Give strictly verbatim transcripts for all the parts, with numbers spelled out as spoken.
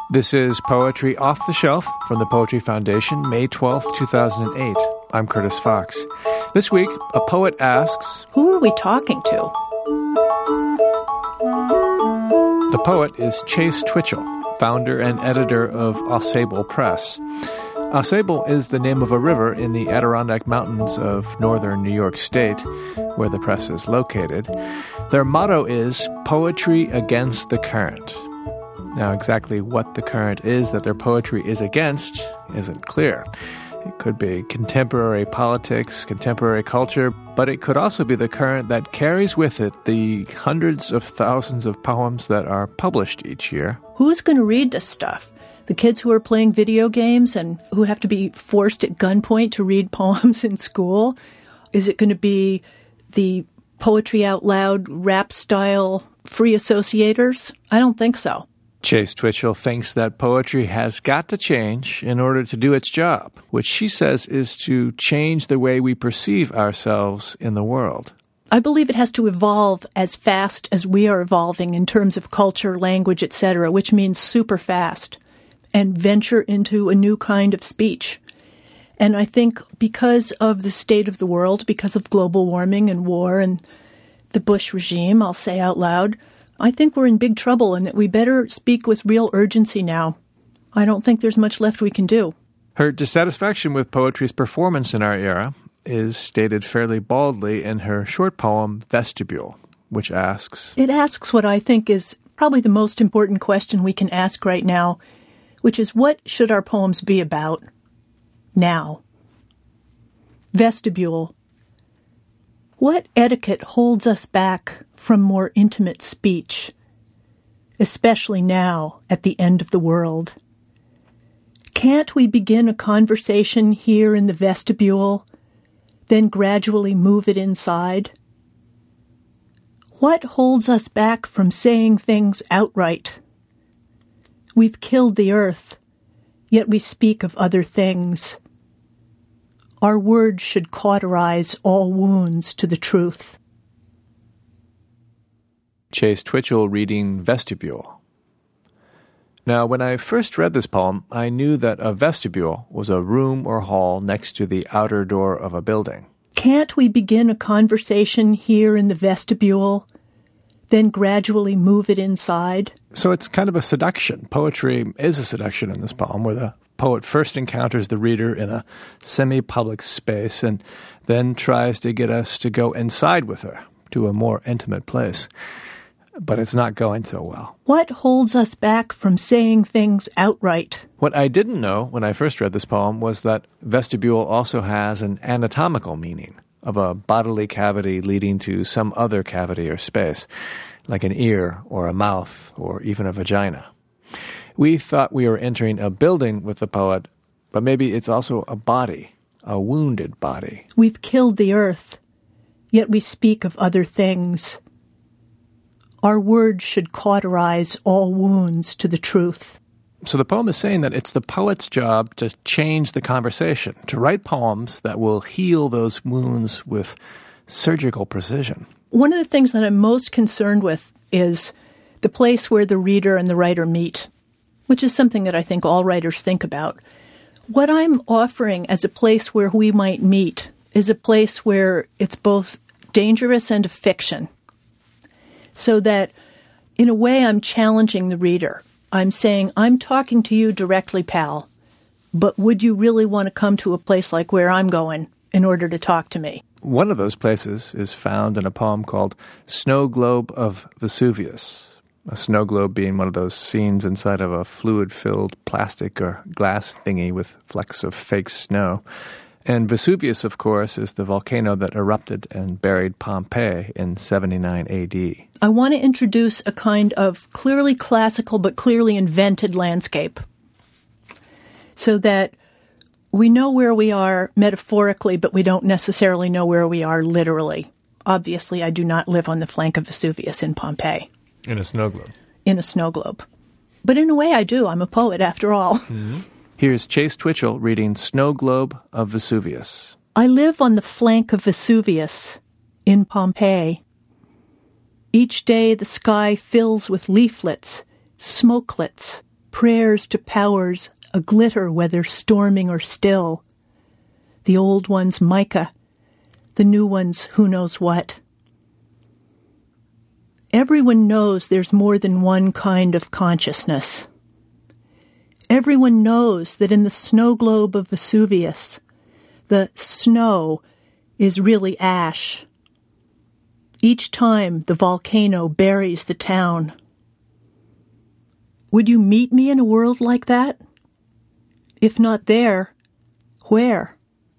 This is Poetry Off the Shelf from the Poetry Foundation, May twelfth, two thousand eight. I'm Curtis Fox. This week, a poet asks, who are we talking to? The poet is Chase Twitchell, founder and editor of Ausable Press. Ausable is the name of a river in the Adirondack Mountains of northern New York State, where the press is located. Their motto is Poetry Against the Current. Now, exactly what the current is that their poetry is against isn't clear. It could be contemporary politics, contemporary culture, but it could also be the current that carries with it the hundreds of thousands of poems that are published each year. Who's going to read this stuff? The kids who are playing video games and who have to be forced at gunpoint to read poems in school? Is it going to be the poetry out loud, rap-style free associators? I don't think so. Chase Twitchell thinks that poetry has got to change in order to do its job, which she says is to change the way we perceive ourselves in the world. I believe it has to evolve as fast as we are evolving in terms of culture, language, et cetera, which means super fast, and venture into a new kind of speech. And I think because of the state of the world, because of global warming and war and the Bush regime, I'll say out loud, I think we're in big trouble and that we better speak with real urgency now. I don't think there's much left we can do. Her dissatisfaction with poetry's performance in our era is stated fairly baldly in her short poem, Vestibule, which asks... It asks what I think is probably the most important question we can ask right now, which is what should our poems be about now? Vestibule. What etiquette holds us back from more intimate speech, especially now at the end of the world? Can't we begin a conversation here in the vestibule, then gradually move it inside? What holds us back from saying things outright? We've killed the earth, yet we speak of other things. Our words should cauterize all wounds to the truth. Chase Twitchell reading Vestibule. Now, when I first read this poem, I knew that a vestibule was a room or hall next to the outer door of a building. Can't we begin a conversation here in the vestibule, then gradually move it inside? So it's kind of a seduction. Poetry is a seduction in this poem, where the poet first encounters the reader in a semi-public space and then tries to get us to go inside with her to a more intimate place. But it's not going so well. What holds us back from saying things outright? What I didn't know when I first read this poem was that vestibule also has an anatomical meaning of a bodily cavity leading to some other cavity or space, like an ear or a mouth or even a vagina. We thought we were entering a building with the poet, but maybe it's also a body, a wounded body. We've killed the earth, yet we speak of other things. Our words should cauterize all wounds to the truth. So the poem is saying that it's the poet's job to change the conversation, to write poems that will heal those wounds with surgical precision. One of the things that I'm most concerned with is the place where the reader and the writer meet, which is something that I think all writers think about. What I'm offering as a place where we might meet is a place where it's both dangerous and a fiction. So that, in a way, I'm challenging the reader. I'm saying, I'm talking to you directly, pal, but would you really want to come to a place like where I'm going in order to talk to me? One of those places is found in a poem called Snow Globe of Vesuvius. A snow globe being one of those scenes inside of a fluid-filled plastic or glass thingy with flecks of fake snow. And Vesuvius, of course, is the volcano that erupted and buried Pompeii in seventy-nine A D. I want to introduce a kind of clearly classical but clearly invented landscape so that we know where we are metaphorically, but we don't necessarily know where we are literally. Obviously, I do not live on the flank of Vesuvius in Pompeii. In a snow globe. In a snow globe. But in a way, I do. I'm a poet, after all. Mm-hmm. Here's Chase Twitchell reading Snow Globe of Vesuvius. I live on the flank of Vesuvius in Pompeii. Each day the sky fills with leaflets, smokelets, prayers to powers a-glitter whether storming or still. The old one's mica, the new one's who knows what. Everyone knows there's more than one kind of consciousness. Everyone knows that in the snow globe of Vesuvius, the snow is really ash. Each time the volcano buries the town. Would you meet me in a world like that? If not there, where?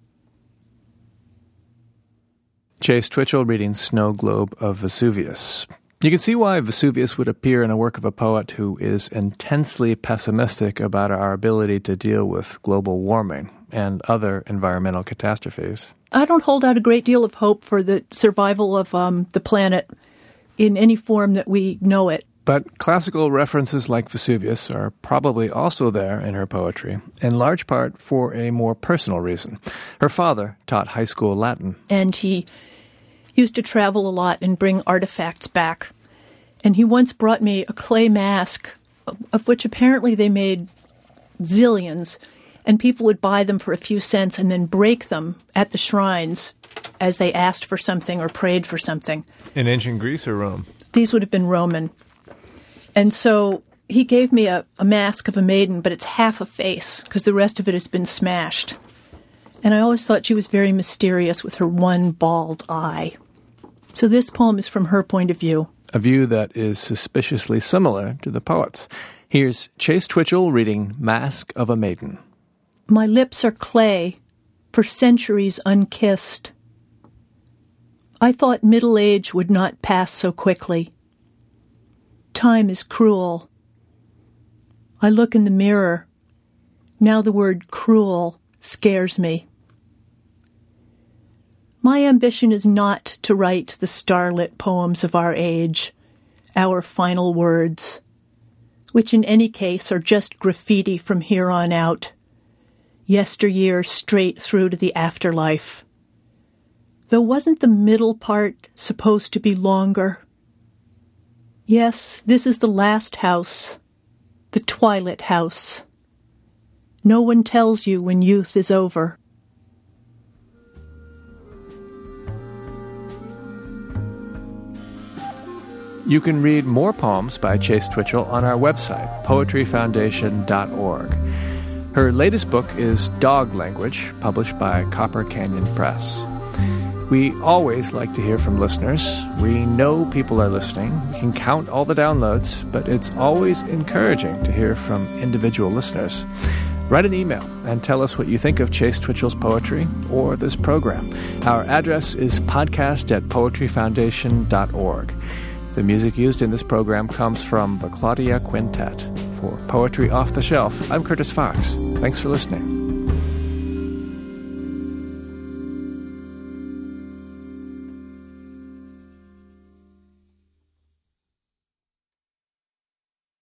Chase Twitchell reading Snow Globe of Vesuvius. You can see why Vesuvius would appear in a work of a poet who is intensely pessimistic about our ability to deal with global warming and other environmental catastrophes. I don't hold out a great deal of hope for the survival of um, the planet in any form that we know it. But classical references like Vesuvius are probably also there in her poetry, in large part for a more personal reason. Her father taught high school Latin. And he used to travel a lot and bring artifacts back. And he once brought me a clay mask, of which apparently they made zillions, and people would buy them for a few cents and then break them at the shrines as they asked for something or prayed for something. In ancient Greece or Rome? These would have been Roman. And so he gave me a, a mask of a maiden, but it's half a face, because the rest of it has been smashed. And I always thought she was very mysterious with her one bald eye. So this poem is from her point of view. A view that is suspiciously similar to the poet's. Here's Chase Twitchell reading Mask of a Maiden. My lips are clay, for centuries unkissed. I thought middle age would not pass so quickly. Time is cruel. I look in the mirror. Now the word cruel scares me. My ambition is not to write the starlit poems of our age, our final words, which in any case are just graffiti from here on out, yesteryear straight through to the afterlife. Though wasn't the middle part supposed to be longer? Yes, this is the last house, the twilight house. No one tells you when youth is over. You can read more poems by Chase Twitchell on our website, poetry foundation dot org. Her latest book is Dog Language, published by Copper Canyon Press. We always like to hear from listeners. We know people are listening. We can count all the downloads, but it's always encouraging to hear from individual listeners. Write an email and tell us what you think of Chase Twitchell's poetry or this program. Our address is podcast at poetry foundation dot org. The music used in this program comes from the Claudia Quintet. For Poetry Off the Shelf, I'm Curtis Fox. Thanks for listening.